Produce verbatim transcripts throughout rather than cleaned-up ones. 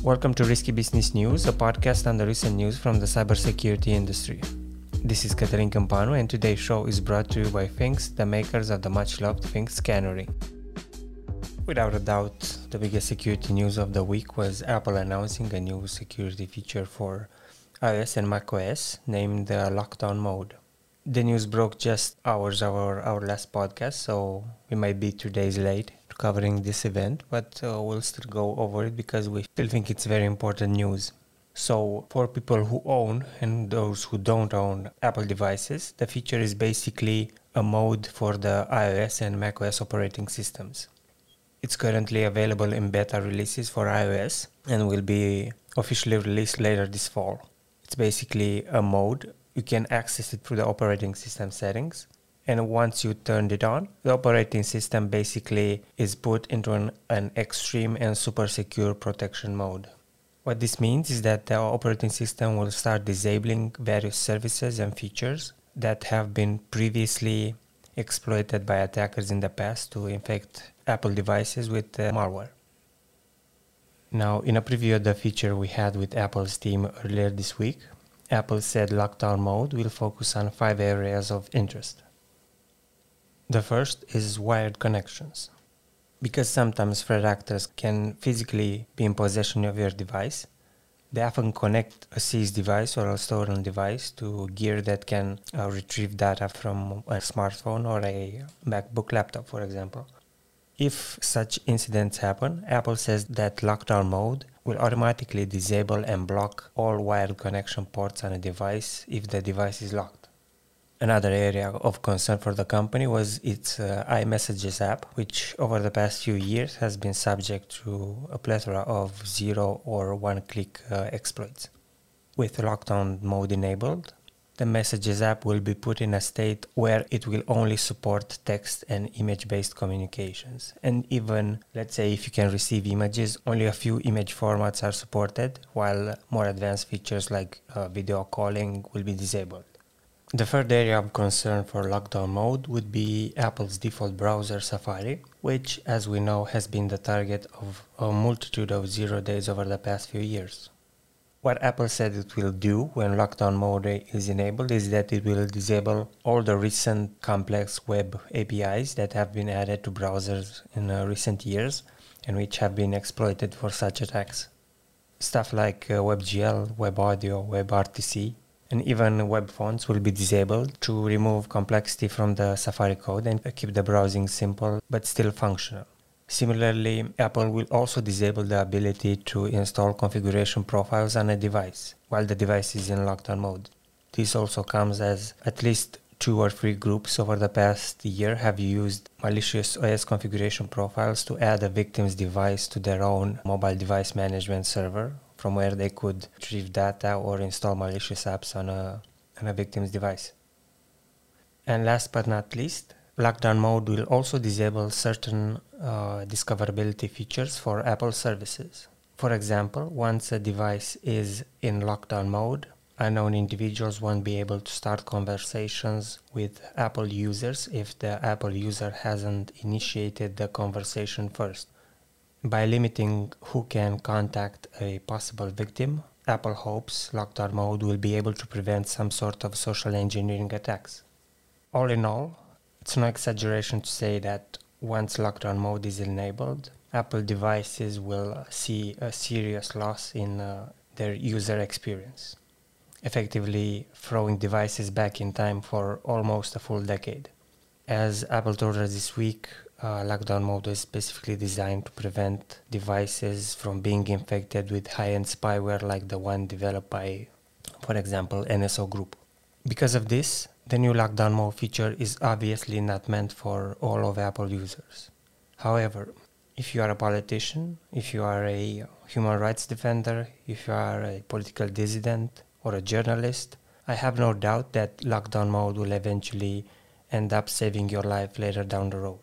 Welcome to Risky Business News, a podcast on the recent news from the cybersecurity industry. This is Cătălin Câmpanu, and today's show is brought to you by Things, the makers of the much-loved Things Canary. Without a doubt, the biggest security news of the week was Apple announcing a new security feature for iOS and macOS named the Lockdown Mode. The news broke just hours after our last podcast, so we might be two days late to covering this event, but uh, we'll still go over it because we still think it's very important news. So for people who own and those who don't own Apple devices, the feature is basically a mode for the iOS and macOS operating systems. It's currently available in beta releases for iOS and will be officially released later this fall. It's basically a mode. You can access it through the operating system settings, and once you turn it on, the operating system basically is put into an, an extreme and super secure protection mode. What this means is that the operating system will start disabling various services and features that have been previously exploited by attackers in the past to infect Apple devices with uh, malware. Now, in a preview of the feature we had with Apple's team earlier this week, Apple said Lockdown Mode will focus on five areas of interest. The first is wired connections. Because sometimes threat actors can physically be in possession of your device, they often connect a seized device or a stolen device to gear that can uh, retrieve data from a smartphone or a MacBook laptop, for example. If such incidents happen, Apple says that Lockdown Mode will automatically disable and block all wired connection ports on a device if the device is locked. Another area of concern for the company was its uh, iMessages app, which over the past few years has been subject to a plethora of zero or one-click uh, exploits. With Lockdown Mode enabled, the Messages app will be put in a state where it will only support text and image-based communications. And even, let's say, if you can receive images, only a few image formats are supported, while more advanced features like uh, video calling will be disabled. The third area of concern for Lockdown Mode would be Apple's default browser, Safari, which, as we know, has been the target of a multitude of zero days over the past few years. What Apple said it will do when Lockdown Mode is enabled is that it will disable all the recent complex web A P Is that have been added to browsers in uh, recent years and which have been exploited for such attacks. Stuff like uh, WebGL, WebAudio, WebRTC, and even web fonts will be disabled to remove complexity from the Safari code and keep the browsing simple but still functional. Similarly, Apple will also disable the ability to install configuration profiles on a device while the device is in lockdown mode. This also comes as at least two or three groups over the past year have used malicious O S configuration profiles to add a victim's device to their own mobile device management server, from where they could retrieve data or install malicious apps on a, on a victim's device. And last but not least, Lockdown Mode will also disable certain uh, discoverability features for Apple services. For example, once a device is in lockdown mode, unknown individuals won't be able to start conversations with Apple users if the Apple user hasn't initiated the conversation first. By limiting who can contact a possible victim, Apple hopes Lockdown Mode will be able to prevent some sort of social engineering attacks. All in all, it's no exaggeration to say that once Lockdown Mode is enabled, Apple devices will see a serious loss in uh, their user experience, effectively throwing devices back in time for almost a full decade. As Apple told us this week, uh, Lockdown Mode is specifically designed to prevent devices from being infected with high-end spyware like the one developed by, for example, N S O Group. Because of this, the new Lockdown Mode feature is obviously not meant for all of Apple users. However, if you are a politician, if you are a human rights defender, if you are a political dissident or a journalist, I have no doubt that Lockdown Mode will eventually end up saving your life later down the road.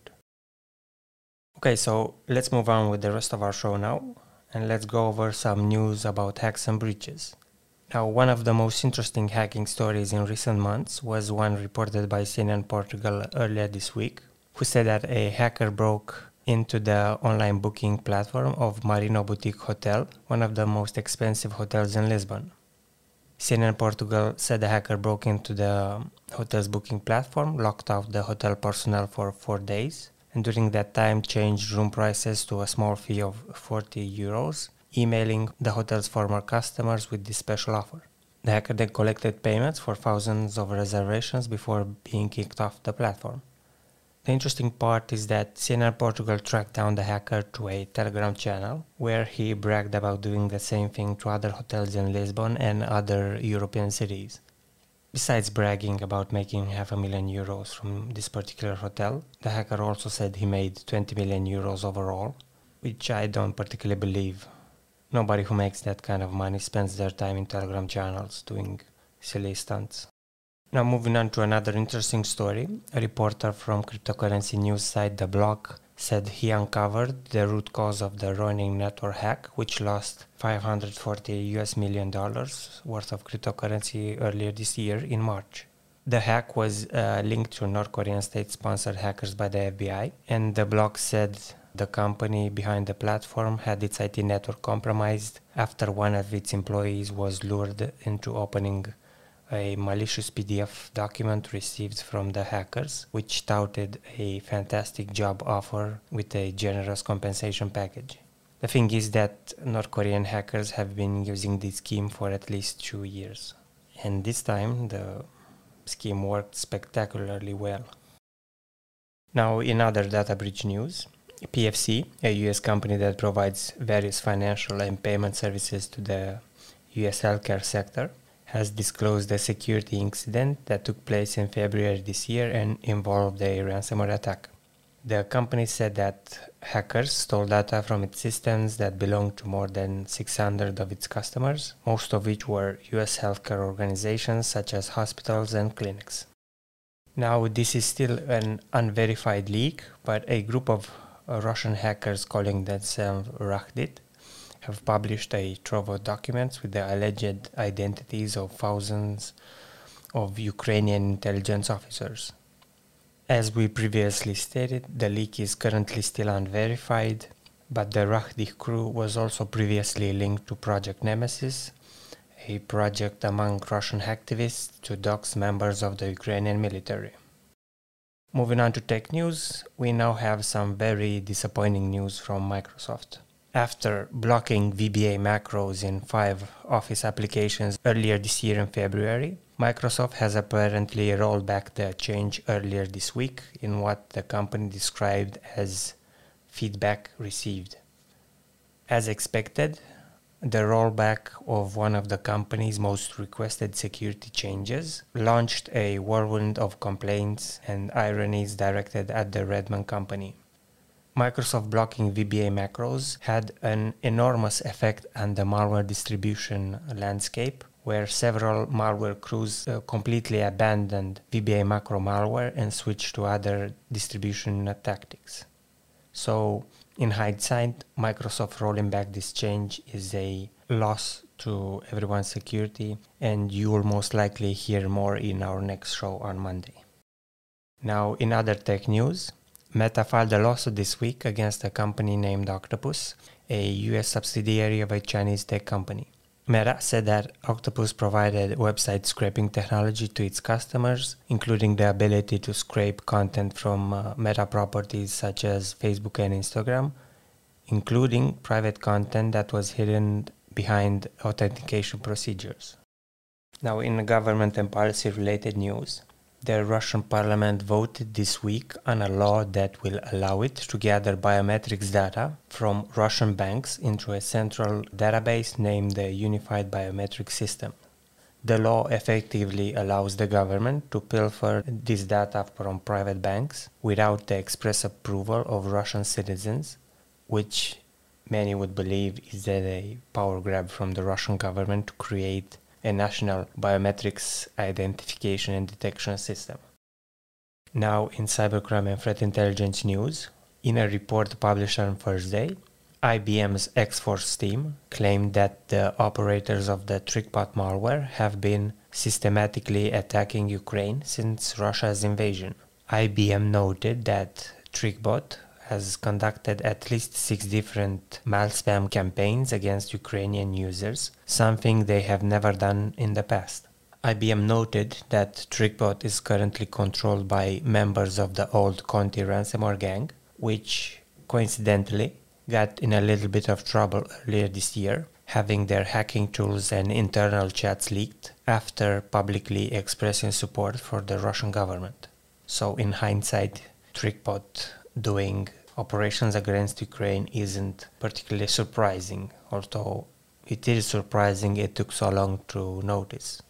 Okay, so let's move on with the rest of our show now, and let's go over some news about hacks and breaches. Now, one of the most interesting hacking stories in recent months was one reported by C N N Portugal earlier this week, who said that a hacker broke into the online booking platform of Marino Boutique Hotel, one of the most expensive hotels in Lisbon. C N N Portugal said the hacker broke into the hotel's booking platform, locked out the hotel personnel for four days, and during that time changed room prices to a small fee of forty euros, emailing the hotel's former customers with this special offer. The hacker then collected payments for thousands of reservations before being kicked off the platform. The interesting part is that C N N Portugal tracked down the hacker to a Telegram channel where he bragged about doing the same thing to other hotels in Lisbon and other European cities. Besides bragging about making half a million euros from this particular hotel, the hacker also said he made twenty million euros overall, which I don't particularly believe. Nobody who makes that kind of money spends their time in Telegram channels doing silly stunts. Now moving on to another interesting story, a reporter from cryptocurrency news site The Block said he uncovered the root cause of the Ronin network hack, which lost five hundred forty U S million dollars worth of cryptocurrency earlier this year in March. The hack was uh, linked to North Korean state-sponsored hackers by the F B I, and The Block said the company behind the platform had its I T network compromised after one of its employees was lured into opening a malicious P D F document received from the hackers, which touted a fantastic job offer with a generous compensation package. The thing is that North Korean hackers have been using this scheme for at least two years. And this time the scheme worked spectacularly well. Now in other data breach news, P F C, a U S company that provides various financial and payment services to the U S healthcare sector, has disclosed a security incident that took place in February this year and involved a ransomware attack. The company said that hackers stole data from its systems that belonged to more than six hundred of its customers, most of which were U S healthcare organizations such as hospitals and clinics. Now, this is still an unverified leak, but a group of uh, Russian hackers calling themselves Rakhdit have published a trove of documents with the alleged identities of thousands of Ukrainian intelligence officers. As we previously stated, the leak is currently still unverified, but the Rakhdit crew was also previously linked to Project Nemesis, a project among Russian activists to dox members of the Ukrainian military. Moving on to tech news, we now have some very disappointing news from Microsoft. After blocking V B A macros in five Office applications earlier this year in February, Microsoft has apparently rolled back the change earlier this week in what the company described as feedback received. As expected, the rollback of one of the company's most requested security changes launched a whirlwind of complaints and ironies directed at the Redmond company. Microsoft blocking V B A macros had an enormous effect on the malware distribution landscape, where several malware crews uh, completely abandoned V B A macro malware and switched to other distribution tactics. So, in hindsight, Microsoft rolling back this change is a loss to everyone's security, and you will most likely hear more in our next show on Monday. Now, in other tech news, Meta filed a lawsuit this week against a company named Octopus, a U S subsidiary of a Chinese tech company. Meta said that Octopus provided website scraping technology to its customers, including the ability to scrape content from uh, Meta properties such as Facebook and Instagram, including private content that was hidden behind authentication procedures. Now, in government and policy-related news, the Russian parliament voted this week on a law that will allow it to gather biometrics data from Russian banks into a central database named the Unified Biometric System. The law effectively allows the government to pilfer this data from private banks without the express approval of Russian citizens, which many would believe is a power grab from the Russian government to create a national biometrics identification and detection system. Now, in cybercrime and threat intelligence news, in a report published on Thursday, I B M's X-Force team claimed that the operators of the TrickBot malware have been systematically attacking Ukraine since Russia's invasion. I B M noted that TrickBot has conducted at least six different malspam campaigns against Ukrainian users, something they have never done in the past. I B M noted that TrickBot is currently controlled by members of the old Conti ransomware gang, which coincidentally got in a little bit of trouble earlier this year, having their hacking tools and internal chats leaked after publicly expressing support for the Russian government. So in hindsight, TrickBot doing operations against Ukraine isn't particularly surprising, although it is surprising it took so long to notice.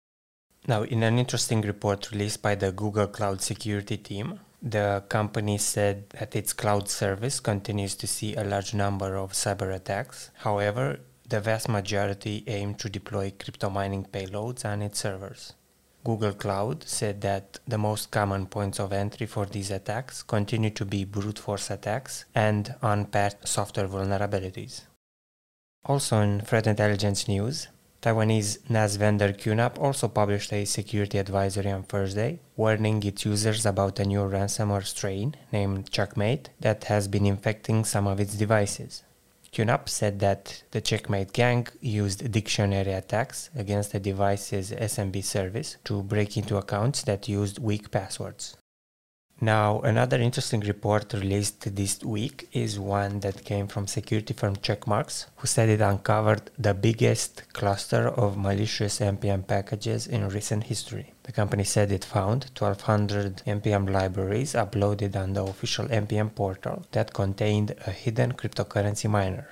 Now, in an interesting report released by the Google Cloud Security team, the company said that its cloud service continues to see a large number of cyber attacks. However, the vast majority aim to deploy crypto mining payloads on its servers. Google Cloud said that the most common points of entry for these attacks continue to be brute force attacks and unpatched software vulnerabilities. Also in threat intelligence news, Taiwanese N A S vendor Q NAP also published a security advisory on Thursday, warning its users about a new ransomware strain named Checkmate that has been infecting some of its devices. Q NAP said that the Checkmate gang used dictionary attacks against the device's S M B service to break into accounts that used weak passwords. Now, another interesting report released this week is one that came from security firm Checkmarx, who said it uncovered the biggest cluster of malicious N P M packages in recent history. The company said it found twelve hundred N P M libraries uploaded on the official N P M portal that contained a hidden cryptocurrency miner.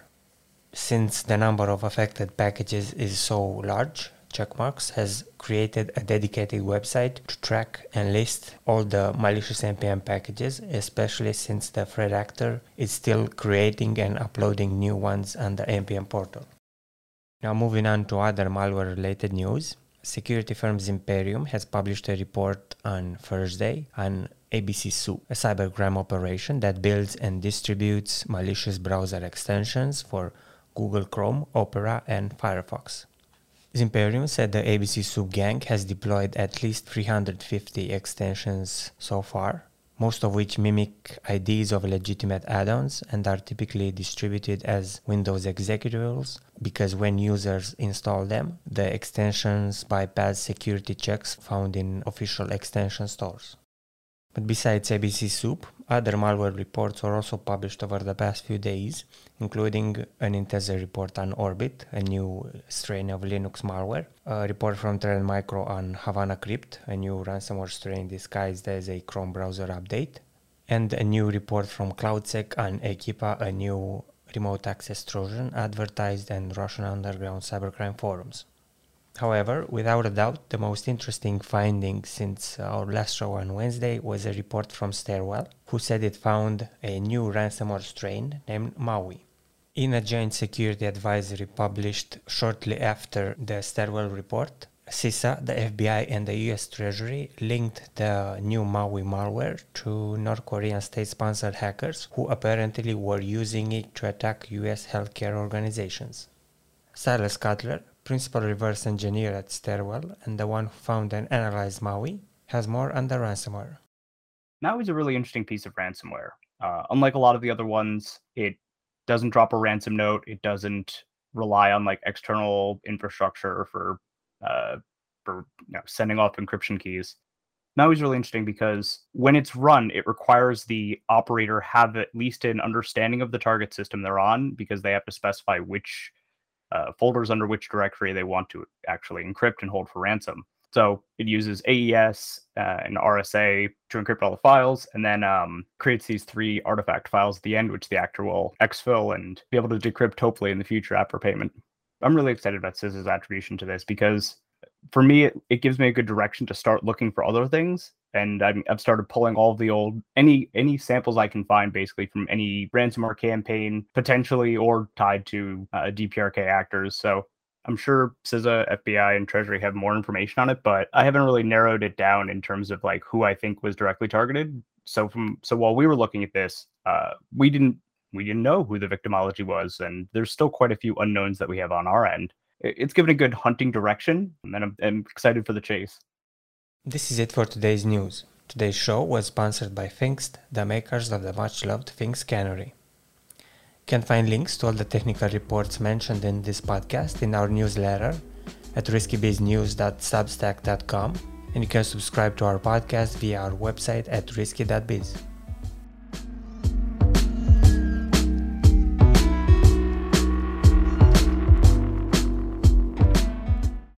Since the number of affected packages is so large, Checkmarx has created a dedicated website to track and list all the malicious N P M packages, especially since the threat actor is still creating and uploading new ones on the N P M portal. Now moving on to other malware-related news, security firm Zimperium has published a report on Thursday on A B C Soup, a cybercrime operation that builds and distributes malicious browser extensions for Google Chrome, Opera, and Firefox. Zimperium said the A B C Soup gang has deployed at least three hundred fifty extensions so far, most of which mimic I Ds of legitimate add-ons and are typically distributed as Windows executables because when users install them, the extensions bypass security checks found in official extension stores. But besides A B C Soup, other malware reports were also published over the past few days, including an Intezer report on Orbit, a new strain of Linux malware, a report from Trend Micro on Havana Crypt, a new ransomware strain disguised as a Chrome browser update, and a new report from CloudSec on Ekipa, a new remote access Trojan advertised in Russian underground cybercrime forums. However, without a doubt, the most interesting finding since our last show on Wednesday was a report from Stairwell, who said it found a new ransomware strain named Maui. In a joint security advisory published shortly after the Stairwell report, CISA, the F B I, and the U S Treasury linked the new Maui malware to North Korean state-sponsored hackers who apparently were using it to attack U S healthcare organizations. Silas Cutler, principal reverse engineer at Stairwell and the one who found and analyzed Maui, has more on the ransomware. Maui is a really interesting piece of ransomware. Uh, unlike a lot of the other ones, it doesn't drop a ransom note. It doesn't rely on like external infrastructure for uh, for you know, sending off encryption keys. Maui is really interesting because when it's run, it requires the operator have at least an understanding of the target system they're on, because they have to specify which uh, folders under which directory they want to actually encrypt and hold for ransom. So it uses A E S uh, and R S A to encrypt all the files, and then um, creates these three artifact files at the end, which the actor will exfil and be able to decrypt hopefully in the future after payment. I'm really excited about CISA's attribution to this because for me, it, it gives me a good direction to start looking for other things. And I'm, I've started pulling all of the old, any any samples I can find basically from any ransomware campaign, potentially or tied to uh, D P R K actors. So I'm sure CISA, F B I, and Treasury have more information on it, but I haven't really narrowed it down in terms of like who I think was directly targeted. So from so while we were looking at this, uh, we didn't we didn't know who the victimology was, and there's still quite a few unknowns that we have on our end. It's given a good hunting direction, and I'm, I'm excited for the chase. This is it for today's news. Today's show was sponsored by Pfingst, the makers of the much-loved Pfingst Canary. You can find links to all the technical reports mentioned in this podcast in our newsletter at riskybiznews dot substack dot com, and you can subscribe to our podcast via our website at risky dot biz.